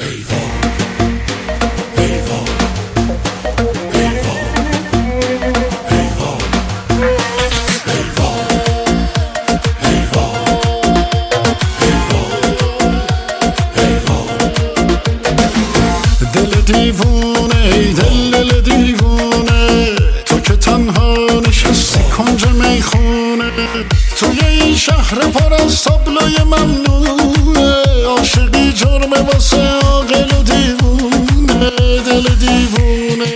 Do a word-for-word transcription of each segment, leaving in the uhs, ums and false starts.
دیوونه ای دل دل دیوونه، تو که تنها نشستی کنج میخونه، توی این شهر پر از تابلوی ممنوعه، عاشقی جرمه واسه عاقل و دیوونه، دل دیوونه.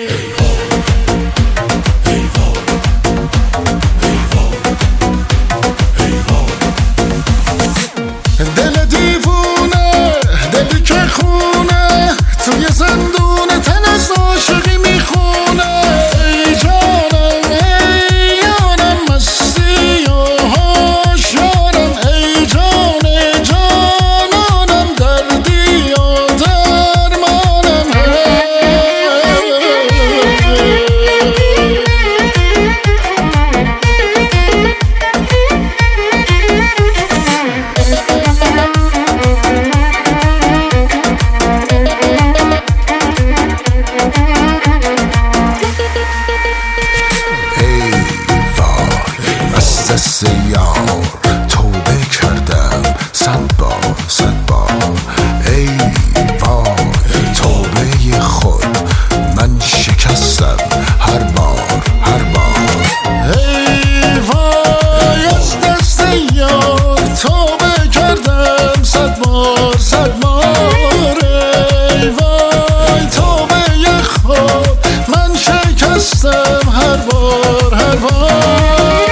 دل دیوونه، دلی که خونه، توی زندون تن از عاشقی میخونه. ای جانم ای یارم مستی و هاشیارم، ای جان جانانم دردی و درمانم. دست یار توبه کردم صد بار صد بار، ای وای توبه خود من شکستم هر بار هر بار. ای وای از دست یار توبه کردم صد بار صد بار، ای وای توبه خود من شکستم هر بار هر بار.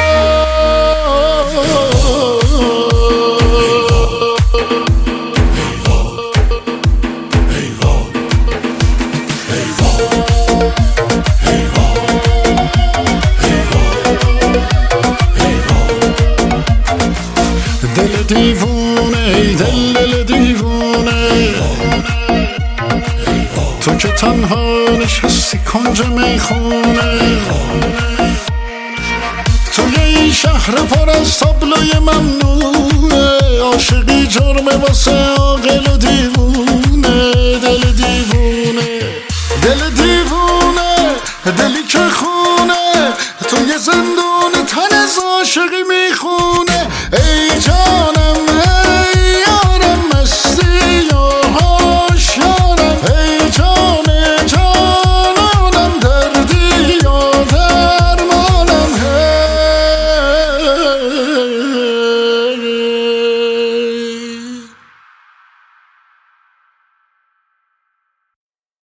دل دیوونه ای دل دل دیوونه، تو که تنها نشستی کنج میخونه، توی این شهر پر از تابلوی ممنوعه، عاشقی جرمه واسه عاقل و دیوونه، دل دیوونه. دل دیوونه، دلی که خون